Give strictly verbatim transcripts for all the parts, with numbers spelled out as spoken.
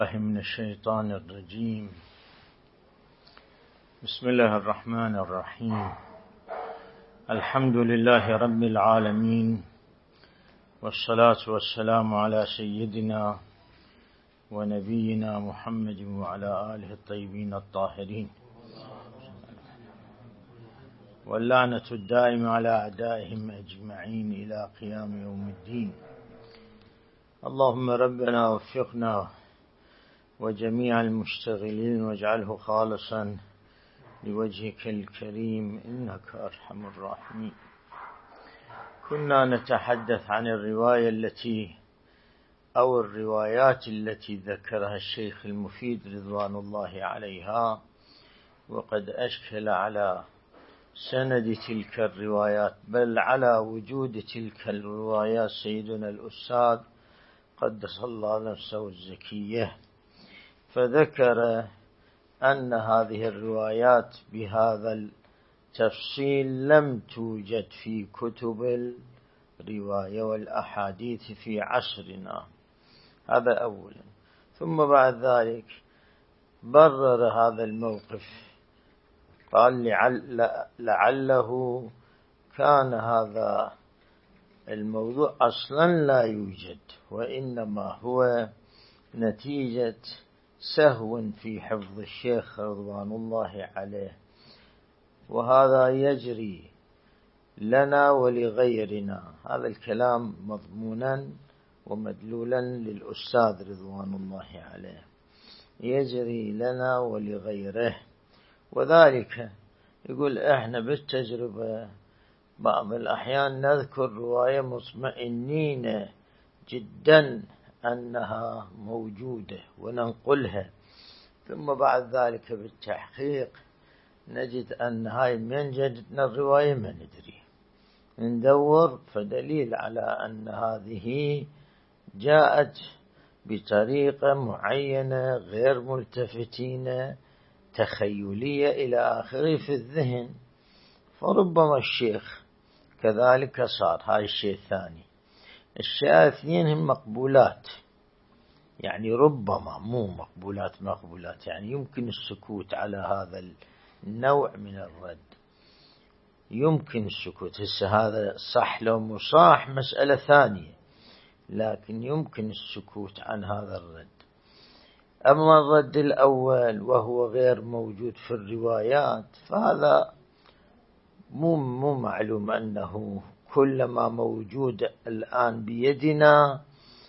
الله من الشيطان الرجيم. بسم الله الرحمن الرحيم. الحمد لله رب العالمين، والصلاة والسلام على سيدنا ونبينا محمد وعلى آله الطيبين الطاهرين، واللعنة الدائمة على أعدائهم أجمعين إلى قيام يوم الدين. اللهم ربنا وفقنا وجميع المشتغلين واجعله خالصا لوجهك الكريم إنك أرحم الراحمين. كنا نتحدث عن الرواية التي أو الروايات التي ذكرها الشيخ المفيد رضوان الله عليها، وقد أشكل على سند تلك الروايات بل على وجود تلك الروايات سيدنا الأستاذ قدس الله نفسه الزكية، فذكر أن هذه الروايات بهذا التفصيل لم توجد في كتب الرواية والأحاديث في عصرنا. هذا أولا. ثم بعد ذلك برر هذا الموقف، قال لعل لعله كان هذا الموضوع أصلا لا يوجد، وإنما هو نتيجة سهو في حفظ الشيخ رضوان الله عليه، وهذا يجري لنا ولغيرنا. هذا الكلام مضمونا ومدلولا للأستاذ رضوان الله عليه، يجري لنا ولغيره. وذلك يقول احنا بالتجربة بعض الأحيان نذكر رواية مطمئنين جدا أنها موجودة وننقلها، ثم بعد ذلك بالتحقيق نجد أن هاي من جدتنا الرواية ما ندري، ندور فدليل على أن هذه جاءت بطريقة معينة غير ملتفتين، تخيلية إلى آخره في الذهن. فربما الشيخ كذلك صار. هاي الشيء الثاني. الشيء الاثنين هم مقبولات، يعني ربما مو مقبولات مقبولات، يعني يمكن السكوت على هذا النوع من الرد، يمكن السكوت. هسه هذا صح لو مو صح مسألة ثانية، لكن يمكن السكوت عن هذا الرد. أما الرد الأول وهو غير موجود في الروايات، فهذا مو مو معلوم أنه كل ما موجود الآن بيدنا،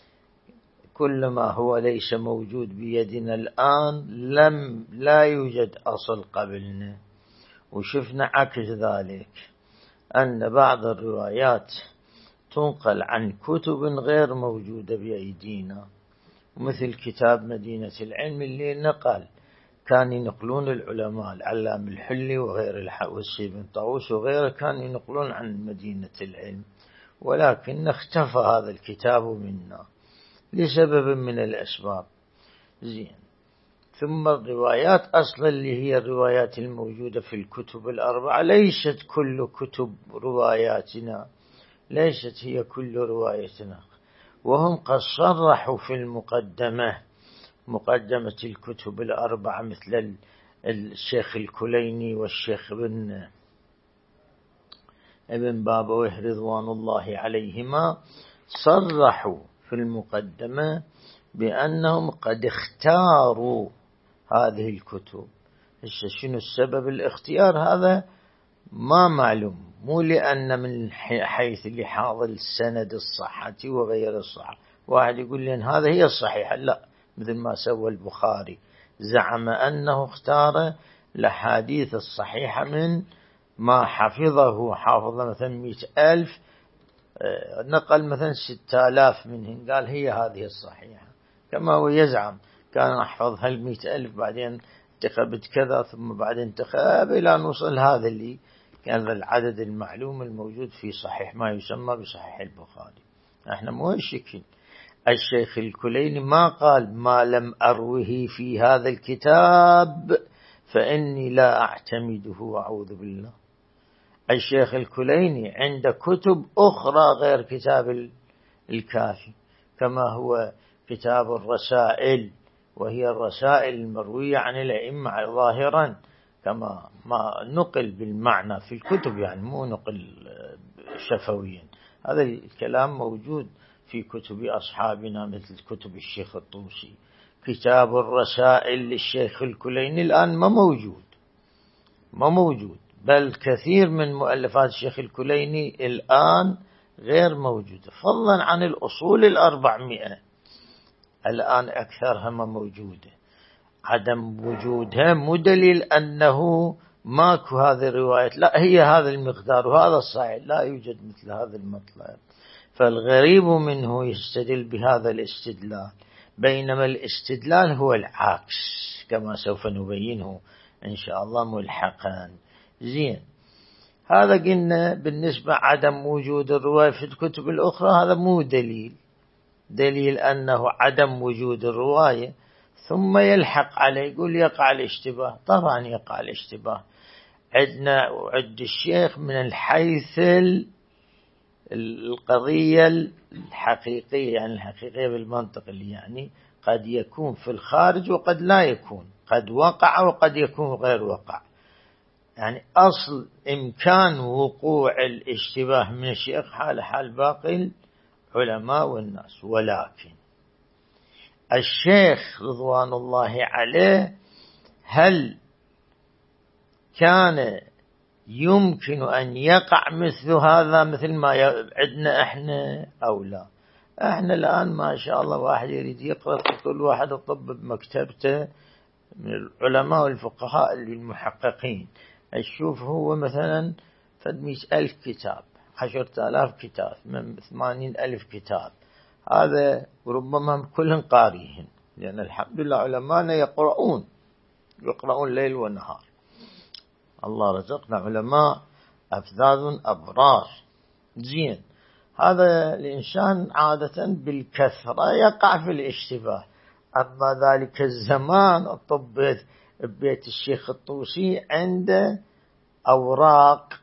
كل ما هو ليس موجود بيدنا الآن لم لا يوجد أصل قبلنا. وشفنا عكس ذلك، أن بعض الروايات تنقل عن كتب غير موجودة بأيدينا، مثل كتاب مدينة العلم اللي نقل كان ينقلون العلماء العلام الحلي وغير الحوسي بن طاووس وغيره، كان ينقلون عن مدينة العلم، ولكن اختفى هذا الكتاب منا لسبب من الأسباب. زين. ثم الروايات أصلا اللي هي الروايات الموجودة في الكتب الأربعة ليست كل كتب رواياتنا، ليست هي كل روايتنا. وهم قد صرحوا في المقدمة، مقدمة الكتب الأربعة، مثل الشيخ الكليني والشيخ ابن ابن بابويه رضوان الله عليهما، صرحوا في المقدمة بأنهم قد اختاروا هذه الكتب. شنو السبب الاختيار؟ هذا ما معلوم، مو لأن من حيث لحاظ السند الصحة وغير الصحة. واحد يقول لي هذا هي الصحيحة، لا، مثل ما سوى البخاري، زعم أنه اختار الأحاديث الصحيحة من ما حفظه، حافظ مثلا مئة ألف، نقل مثلا ستة آلاف منهن، قال هي هذه الصحيحة، كما هو يزعم كان أحفظ هالمئة ألف، بعدين انتخبت كذا، ثم بعدين انتخب إلى أن وصل هذا اللي كان العدد المعلوم الموجود في صحيح ما يسمى بصحيح البخاري. احنا مو شكل. الشيخ الكليني ما قال ما لم أروه في هذا الكتاب فإني لا أعتمده وأعوذ بالله. الشيخ الكليني عند كتب أخرى غير كتاب الكافي، كما هو كتاب الرسائل وهي الرسائل المروية عن الأئمة ظاهرا كما ما نقل بالمعنى في الكتب، يعني مو نقل شفويا. هذا الكلام موجود في كتب أصحابنا مثل كتب الشيخ الطوسي. كتاب الرسائل للشيخ الكليني الآن ما موجود ما موجود بل كثير من مؤلفات الشيخ الكليني الآن غير موجودة، فضلا عن الأصول الأربعمائة الآن أكثرها ما موجودة. عدم وجودها مو دليل أنه ماكو هذه الروايات، لا، هي هذا المقدار وهذا الصحيح، لا يوجد مثل هذا المطلب. فالغريب منه يستدل بهذا الاستدلال، بينما الاستدلال هو العكس كما سوف نبينه إن شاء الله ملحقا. زين، هذا قلنا بالنسبة عدم وجود الرواية في الكتب الأخرى، هذا مو دليل دليل أنه عدم وجود الرواية ثم يلحق عليه يقول يقع الاشتباه. طبعا يقع الاشتباه. عندنا وعد الشيخ من الحيث القضية الحقيقية، يعني الحقيقية بالمنطق اللي يعني قد يكون في الخارج وقد لا يكون، قد وقع وقد يكون غير وقع. يعني أصل إمكان وقوع الاشتباه من الشيخ حال حال باقي العلماء والناس. ولكن الشيخ رضوان الله عليه هل كان يمكن أن يقع مثل هذا مثل ما عندنا احنا أو لا؟ احنا الآن ما شاء الله واحد يريد يقرأ، كل واحد يطب بمكتبته من العلماء والفقهاء المحققين، يشوف هو مثلا فدمية ألف كتاب، عشرة آلاف كتاب، من ثمانين ألف كتاب، هذا وربما كلهم قاريهن، لأن الحمد لله علماءنا يقرؤون يقرؤون ليل ونهار. الله رزقنا علماء أفذاذ أبرار. زين، هذا الإنسان عادة بالكثرة يقع في الاشتباه. أما ذلك الزمان الطب بيت الشيخ الطوسي عنده أوراق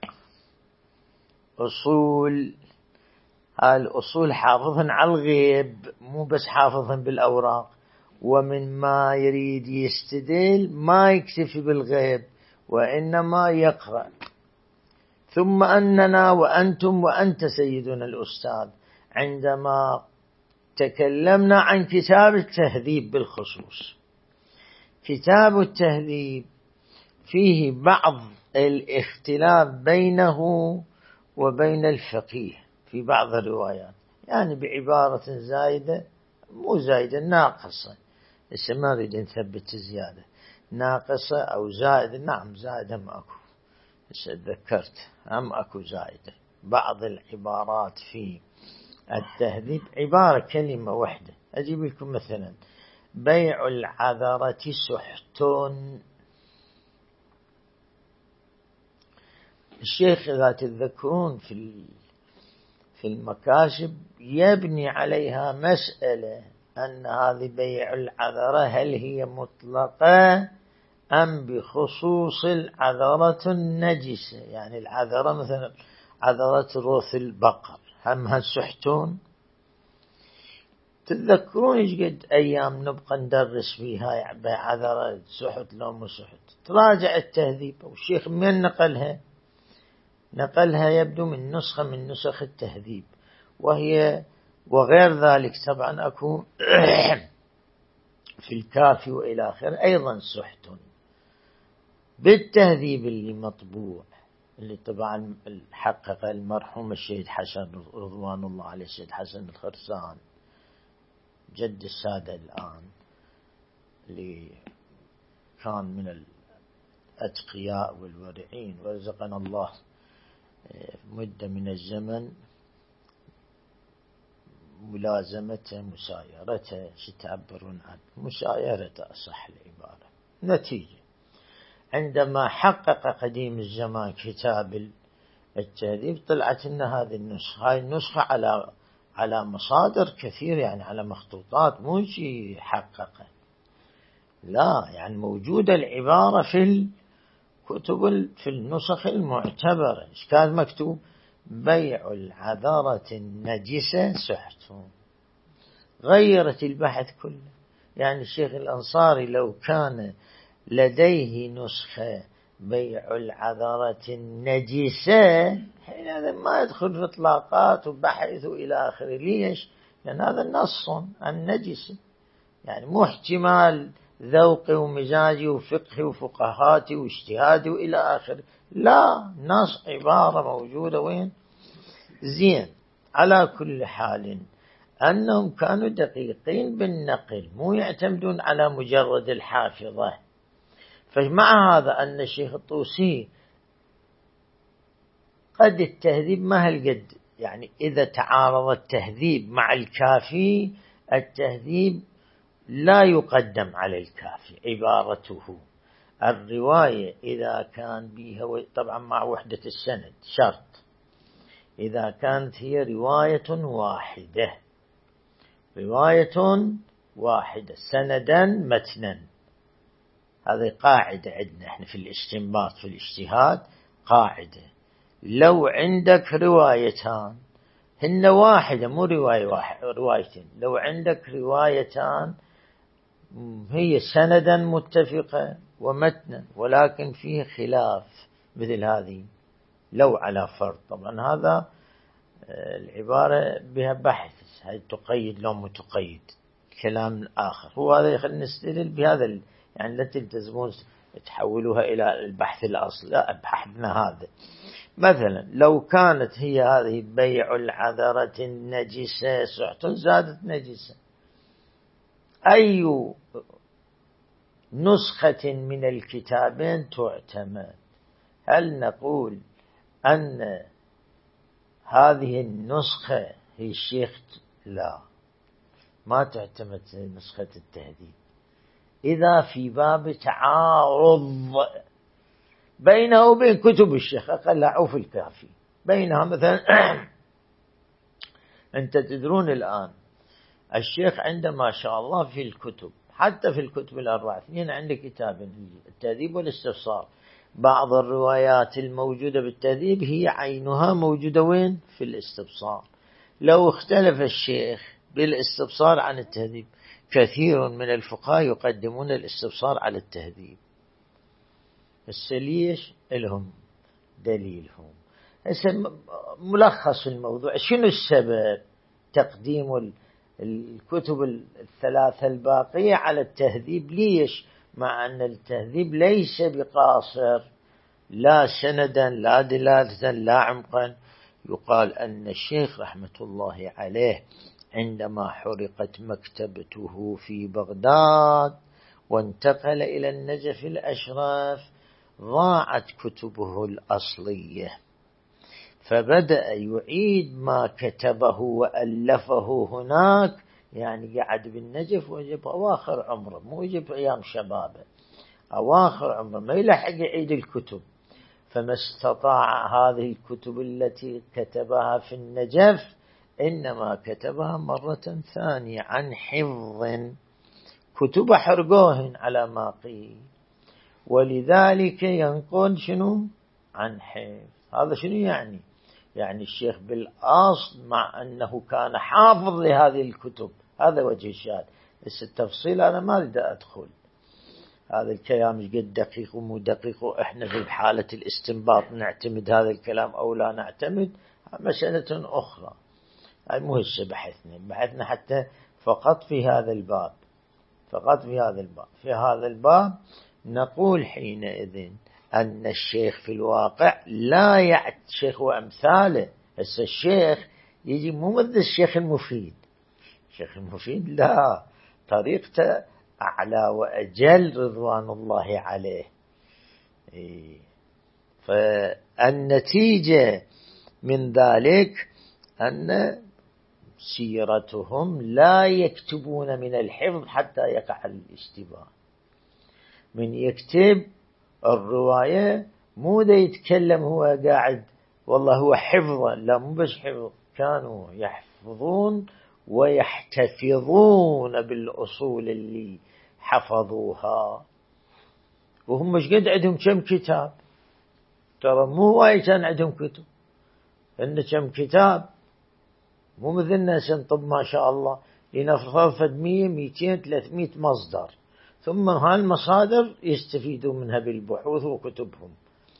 أصول، هالأصول حافظا على الغيب، مو بس حافظا بالأوراق، ومن ما يريد يستدل ما يكتفي بالغيب وإنما يقرأ. ثم أننا وأنتم وأنت سيدنا الأستاذ عندما تكلمنا عن كتاب التهذيب بالخصوص، كتاب التهذيب فيه بعض الاختلاف بينه وبين الفقيه في بعض الروايات، يعني بعبارة زايدة مو زايدة ناقصة، لسه ما نريد نثبت زيادة، ناقصة أو زائدة. نعم زائدة ما أكو، لسه ذكرت هم أكو زائدة. بعض العبارات في التهذيب عبارة كلمة واحدة. أجيب لكم مثلا بيع العذرة سحت. الشيخ إذا تتذكرون في في المكاشف يبني عليها مسألة أن هذه بيع العذرة هل هي مطلقة أم بخصوص العذرة النجسة، يعني العذرة مثلا عذرة روث البقر همها سحتون. تتذكرون ايش قد أيام نبقى ندرس فيها بعذرة سحت لو مو سحت. تراجع التهذيب والشيخ من نقلها نقلها يبدو من نسخة من نسخ التهذيب، وهي وغير ذلك طبعا أكو في الكافي وإلى آخر أيضا سحت. بالتهذيب اللي مطبوع اللي طبعا حقق المرحوم الشهيد حسن رضوان الله عليه، الشهيد حسن الخرسان جد السادة الآن، اللي كان من الأتقياء والورعين، ورزقنا الله مدة من الزمن ملازمته مسايرته، شو تعبرون عنه، مسايرته أصح العبارة. نتيجة عندما حقق قديم الزمان كتاب التهذيب طلعت لنا هذه النسخة. هاي النسخة على على مصادر كثير، يعني على مخطوطات، مو شيء حققه، لا، يعني موجودة العبارة في الكتب في النسخ المعتبرة. إيش كان مكتوب؟ بيع العذرة النجسة سحت. غيرت البحث كله. يعني الشيخ الأنصاري لو كان لديه نسخة بيع العذرة النجسة حينئذ ما يدخل في إطلاقات وبحث إلى آخره. ليش؟ لأن هذا نص عن نجس، يعني مو احتمال ذوقي ومزاجي وفقهي وفقهاتي واجتهادي وإلى آخره، لا، نص عبارة موجودة وين؟ زين. على كل حال أنهم كانوا دقيقين بالنقل، مو يعتمدون على مجرد الحافظة. فمع هذا أن الشيخ الطوسي قد التهذيب ما هالقد، يعني إذا تعارض التهذيب مع الكافي، التهذيب لا يقدم على الكافي عبارته. الرواية إذا كان بها طبعا مع وحدة السند شرط، إذا كانت هي رواية واحدة، رواية واحدة سندا متنا، هذه قاعدة عندنا احنا في الاستنباط في الاجتهاد، قاعدة لو عندك روايتان هن واحدة مو رواية واحد روايتين، لو عندك روايتان هي سندا متفقة ومتنا ولكن فيه خلاف مثل هذه، لو على فرض، طبعا هذا العبارة بها بحث، هل تقيد لو متقيد كلام آخر، هو هذا يخلينا نستدل بهذا، يعني لا تلتزمون تحولوها إلى البحث الأصل، لا، بحثنا هذا. مثلا لو كانت هي هذه بيع العذرة النجسة سحت زادت نجسة، أي نسخة من الكتابين تعتمد؟ هل نقول أن هذه النسخة هي الشيخ؟ لا، ما تعتمد نسخة التهذيب. إذا في باب تعارض بينه وبين كتب الشيخ أقلعوا في الكافي بينها، مثلا أنت تدرون الآن الشيخ عندما شاء الله في الكتب، حتى في الكتب الأربعة، اثنين عنده كتاب التهذيب والاستفسار، بعض الروايات الموجودة بالتهذيب هي عينها موجودة وين؟ في الاستفسار. لو اختلف الشيخ بالاستفسار عن التهذيب، كثير من الفقهاء يقدمون الاستفسار على التهذيب. السليش لهم دليلهم. ملخص الموضوع، شنو السبب تقديم الكتب الثلاثة الباقية على التهذيب؟ ليش؟ مع أن التهذيب ليس بقاصر لا سندا لا دلالة لا عمقا. يقال أن الشيخ رحمة الله عليه عندما حرقت مكتبته في بغداد وانتقل إلى النجف الأشرف ضاعت كتبه الأصلية، فبدأ يعيد ما كتبه وألفه هناك، يعني قعد بالنجف وجب أواخر عمره، مو يجب أيام شبابه، أواخر عمره ما يلحق يعيد الكتب، فما استطاع هذه الكتب التي كتبها في النجف إنما كتبها مرة ثانية عن حفظ، كتب حرقوهن على ما قيل، ولذلك ينقل شنو؟ عن حفظ. هذا شنو يعني؟ يعني الشيخ بالأصل مع أنه كان حافظ لهذه الكتب، هذا وجه الشاهد. بس التفصيل أنا ما أريد أدخل، هذا الكلام مش قد دقيق ومو دقيق، وإحنا في حالة الاستنباط نعتمد هذا الكلام أو لا نعتمد، مسألة أخرى. هاي مو هسه بحثنا، بحثنا حتى فقط في هذا الباب، فقط في هذا الباب في هذا الباب نقول حينئذ أن الشيخ في الواقع لا يعت الشيخ وأمثاله. هسه الشيخ يجي مو مثل الشيخ المفيد، الشيخ المفيد لا، طريقته أعلى وأجل رضوان الله عليه. فالنتيجة من ذلك أن سيرتهم لا يكتبون من الحفظ حتى يقع الاشتباه. من يكتب الرواية مو ذا يتكلم هو قاعد والله هو حفظا، لا، مو بس حفظ، كانوا يحفظون ويحتفظون بالأصول اللي حفظوها، وهم مش قد عندهم كم كتاب، ترى مو وايد كان عندهم كتب، إن كم كتاب، مو مثلنا سنطب ما شاء الله لنفرض فد مية ميتين ثلاثمية مصدر، ثم هالمصادر يستفيدوا منها بالبحوث وكتبهم،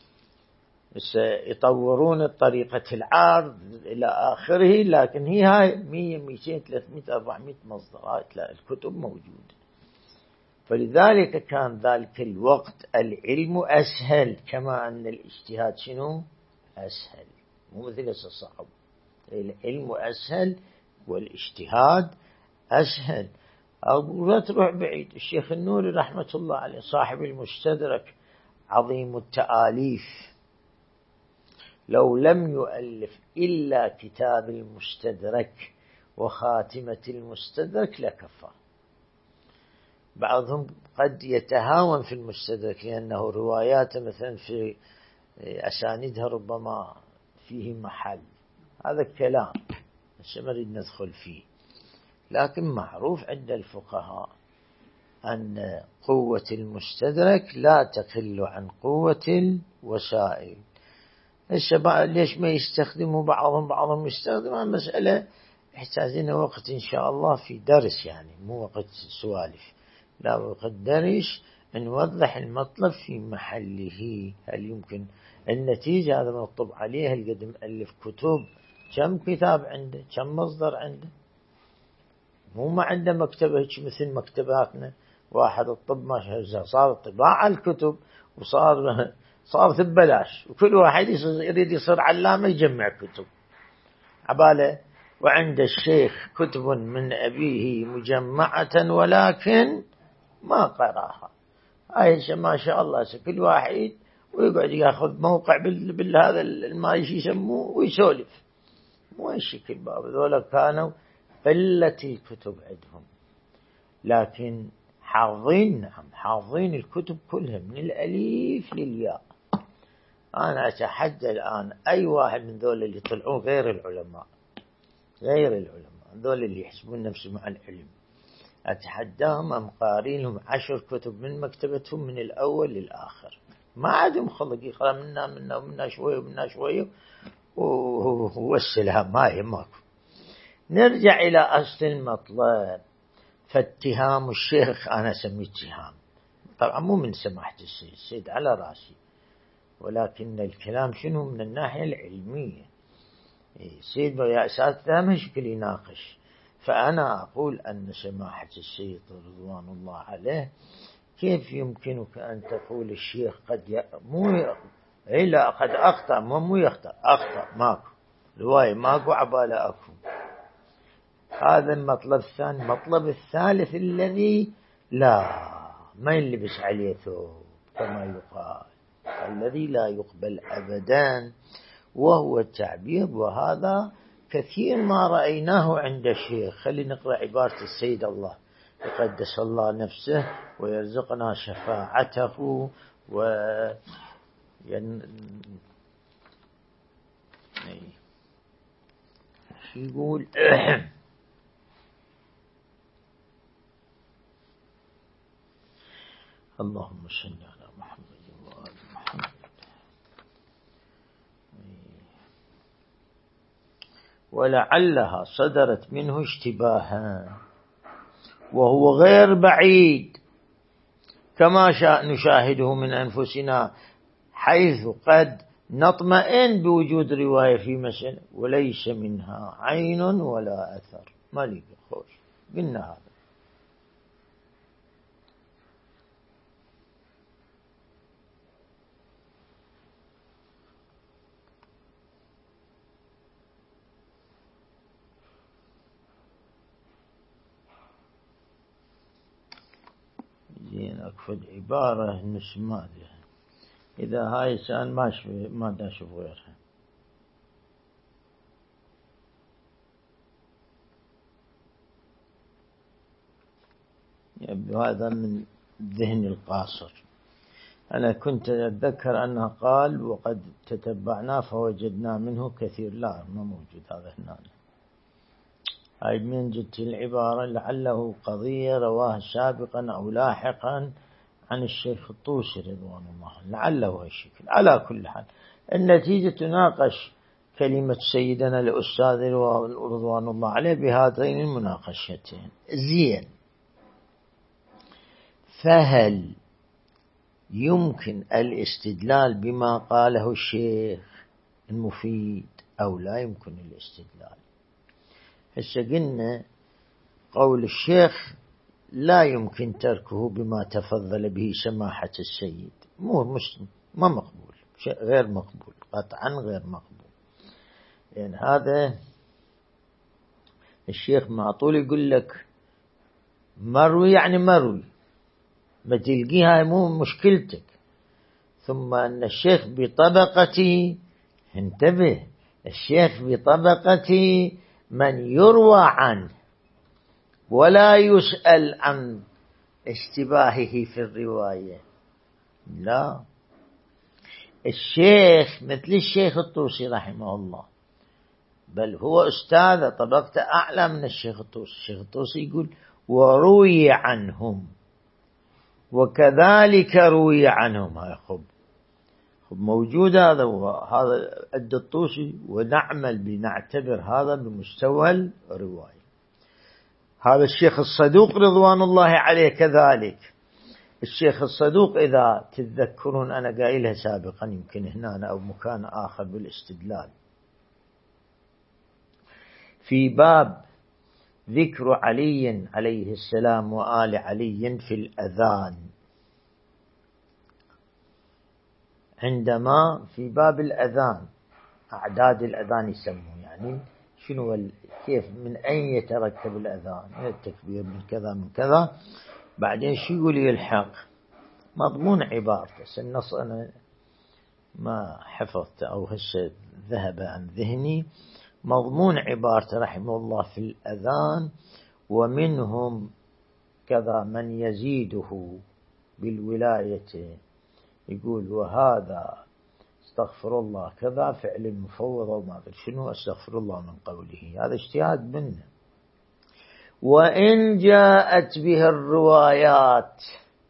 يطورون طريقة العرض إلى آخره، لكن هي هاي مية ميتين ثلاثمية أربعمية مصدر، هاي الكتب موجودة. فلذلك كان ذلك الوقت العلم أسهل، كما أن الاجتهاد شنو أسهل، مو مثل الصعب. العلم أسهل والاجتهاد أسهل. أقول لا تروح بعيد، الشيخ النوري رحمة الله عليه صاحب المستدرك عظيم التآليف، لو لم يؤلف إلا كتاب المستدرك وخاتمة المستدرك لكفى. بعضهم قد يتهاون في المستدرك لأنه رواياته مثلا في أسانيدها ربما فيه محل، هذا الكلام بس ما نريد ندخل فيه. لكن معروف عند الفقهاء أن قوة المستدرك لا تقل عن قوة الوسائل. الشباب ليش ما يستخدموا بعضهم بعضهم يستخدم؟ المسألة يحتاجين وقت إن شاء الله في درس، يعني مو وقت سوالف، لا وقت درس نوضح المطلب في محله. هل يمكن النتيجة هذا مطلب عليه؟ هل قد مؤلف كتب؟ كم كتاب عنده؟ كم مصدر عنده؟ مو ما عنده مكتبة مثل مكتباتنا، واحد الطب ما شاء صار طباعة الكتب وصار صارت ببلاش، وكل واحد يريد يصير علامة يجمع كتب عبالة. وعند الشيخ كتب من أبيه مجمعة ولكن ما قراها، هاي ما شاء الله كل واحد ويقعد ياخذ موقع بالهذا ما يسموه ويسولف. مو الشكل باب ذولا كانوا قلة الكتب عندهم، لكن حافظين، نعم حافظين الكتب كلها من الأليف للياء. أنا أتحدى الآن أي واحد من ذول اللي طلعوا غير العلماء، غير العلماء ذول اللي يحسبون نفسهم مع العلم، أتحداهم أم قارينهم عشر كتب من مكتبتهم من الأول للآخر، ما عادهم خلق يقرأ منا منا ومنا شوية ومنا شوية والسلام ما يهمكم. نرجع إلى أصل المطلب. فاتهام الشيخ أنا سميه اتهام، طبعا مو من سماحة السيد، السيد على راسي، ولكن الكلام شنو من الناحية العلمية. السيد يا أساتذة مشكل يناقش، فأنا أقول أن سماحة السيد رضوان الله عليه كيف يمكنك أن تقول الشيخ قد ي... مو ي... إلا قد أخطأ، مو مو يخطأ، أخطأ ماكو رواية، ماكو عبالة أكو. هذا المطلب الثاني. المطلب الثالث الذي لا ما يلبس عليه ثوب كما يقال، الذي لا يقبل أبدا، وهو التعبير، وهذا كثير ما رأيناه عند الشيخ. خلينا نقرأ عبارة السيد الله يقدس الله نفسه ويرزقنا شفاعته و ين... يقول اللهم صل على محمد وآل محمد. ولعلها صدرت منه اشتباها وهو غير بعيد، كما نشاهده من أنفسنا، حيث قد نطمئن بوجود رواية في مسألة وليس منها عين ولا أثر. ما لي خوش قلنا هذا. زين أكفد عبارة نسمع إذا هاي سأل ما ما دا أشوف غيرها. يبدو هذا من ذهن القاصر. أنا كنت أتذكر أنه قال وقد تتبعناه فوجدنا منه كثير، لا ما موجود هذا هنا. هاي من جدت العبارة لعله قضية رواه سابقا أو لاحقا عن الشيخ الطوسي رضوان الله، لعله هالشكل. على كل حال النتيجة تناقش كلمة سيدنا الأستاذ رضوان الله عليه بهاتين المناقشتين. زين، فهل يمكن الاستدلال بما قاله الشيخ المفيد أو لا يمكن الاستدلال؟ هسه قلنا قول الشيخ لا يمكن تركه بما تفضل به سماحة السيد، مو مش ما مقبول، شيء غير مقبول، قطعا غير مقبول. يعني هذا الشيخ معطول يقول لك مروي يعني مروي، ما تلقيها مو مشكلتك. ثم أن الشيخ بطبقة، انتبه، الشيخ بطبقة من يروى عنه ولا يسأل عن اشتباهه في الرواية. لا، الشيخ مثل الشيخ الطوسي رحمه الله، بل هو أستاذ طبقة أعلى من الشيخ الطوسي. الشيخ الطوسي يقول وروي عنهم وكذلك روي عنهم. هاي خب موجود هذا وهذا أدى الطوسي، ونعمل بنعتبر هذا بمستوى الرواية. هذا الشيخ الصدوق رضوان الله عليه كذلك. الشيخ الصدوق إذا تتذكرون أنا قايلها سابقا يمكن هنا أو مكان آخر بالاستدلال، في باب ذكر علي عليه السلام وآل علي في الأذان، عندما في باب الأذان أعداد الأذان يسمون، يعني شنو كيف من أين يتركب الأذان، من التكبير من كذا من كذا، بعدين شو يقول يلحق مضمون عبارته. النص أنا ما حفظت أو هسه ذهب عن ذهني. مضمون عبارته رحمه الله في الأذان ومنهم كذا من يزيده بالولاية، يقول وهذا استغفر الله كذا فعل المفوض وما أدري شنو استغفر الله من قوله، هذا اجتهاد منه. وإن جاءت به الروايات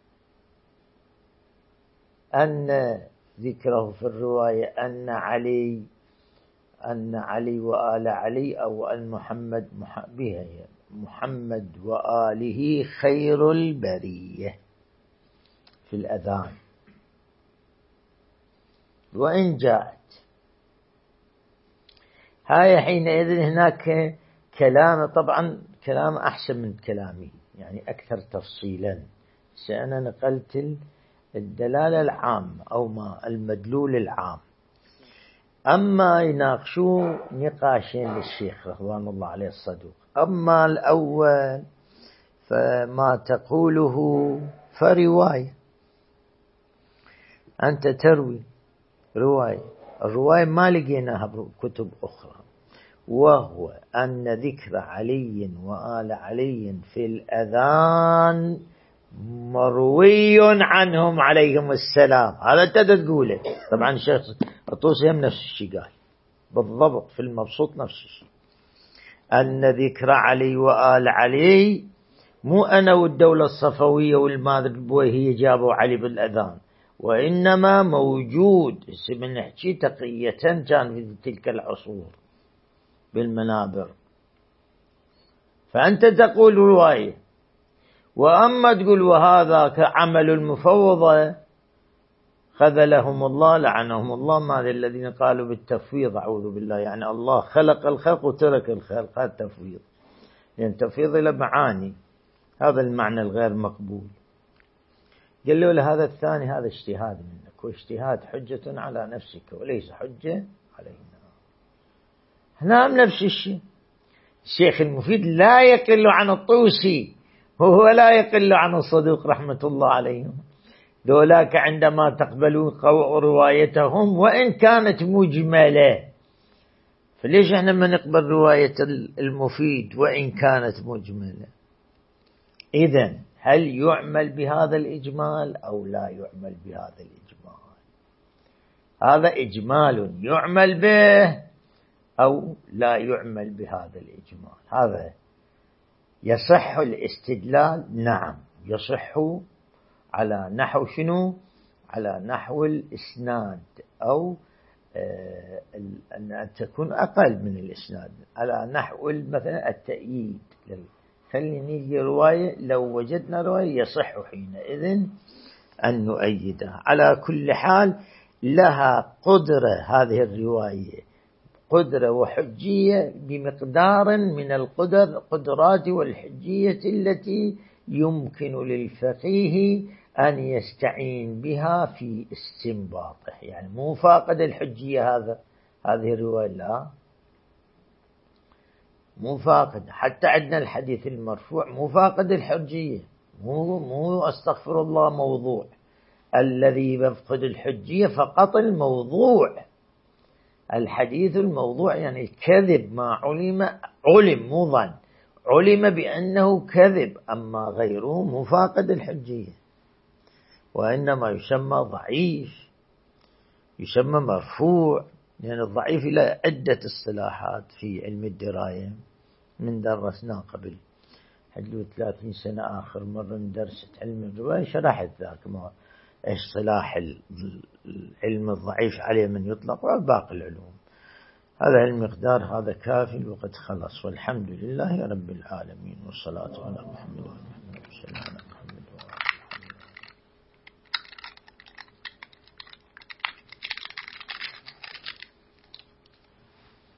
أن ذكره في الرواية أن علي أن علي وآل علي أو أن محمد بها محمد وآله خير البرية في الأذان، وإن جاءت هاي حينئذ هناك كلام، طبعا كلام أحسن من كلامي يعني أكثر تفصيلا. سأنا نقلت الدلالة العامة أو ما المدلول العام. أما يناقشوا نقاشين للشيخ رضوان الله عليه الصدوق. أما الأول فما تقوله فرواية، أنت تروي رواية، الرواية ما لقيناها بكتب أخرى، وهو أن ذكر علي وآل علي في الأذان مروي عنهم عليهم السلام. هذا أنت تقوله. طبعا الشيخ الطوسي هم نفس الشيء قال بالضبط في المبسوط نفس الشيء، أن ذكر علي وآل علي مو أنا والدولة الصفوية والمادر البويهية جابوا علي بالأذان، وإنما موجود من نحكي تقية كان في تلك العصور بالمنابر. فأنت تقول رواية، وأما تقول وهذا كعمل المفوضة خذلهم الله لعنهم الله، ما ذي الذين قالوا بالتفويض أعوذ بالله، يعني الله خلق الخلق وترك الخلق، هذا تفويض، يعني تفويض إلى معاني، هذا المعنى الغير مقبول. قال له هذا الثاني هذا اجتهاد منك، واجتهاد حجة على نفسك وليس حجة علينا. هنا نفس الشيء. الشيخ المفيد لا يقل عن الطوسي وهو لا يقل عن الصدوق رحمة الله عليهم، دولاك عندما تقبلون روايتهم وإن كانت مجملة. فليش احنا ما نقبل رواية المفيد وإن كانت مجملة؟ إذن هل يعمل بهذا الإجمال أو لا يعمل بهذا الإجمال؟ هذا إجمال يعمل به أو لا يعمل بهذا الإجمال. هذا يصح الاستدلال، نعم يصح على نحو شنو؟ على نحو الإسناد أو أن تكون أقل من الإسناد على نحو مثلا التأييد. خلينا نيجي رواية لو وجدنا رواية يصح حينئذ أن نؤيدها. على كل حال لها قدرة هذه الرواية، قدرة وحجية بمقدار من القدر قدرات والحجية التي يمكن للفقيه أن يستعين بها في استنباطه. يعني مو فاقد الحجية هذا هذه الرواية، لا مو فاقد. حتى عندنا الحديث المرفوع مو فاقد الحجية، مو مو استغفر الله موضوع. الذي يفقد الحجية فقط الموضوع. الحديث الموضوع يعني الكذب ما علم علم مو ظن علم بأنه كذب، أما غيره مو فاقد الحجية، وإنما يسمى ضعيف، يسمى مرفوع. لأن يعني الضعيف له عدة اصطلاحات في علم الدراية من درسناه قبل حدود ثلاثين سنة. آخر مرة درست علم الرواية شرحت ذاك ما اصطلاح العلم الضعيف عليه من يطلق وباقي العلوم. هذا المقدار هذا كافي، الوقت خلص، والحمد لله رب العالمين، والصلاة على محمد وعلى آله وصحبه وسلم.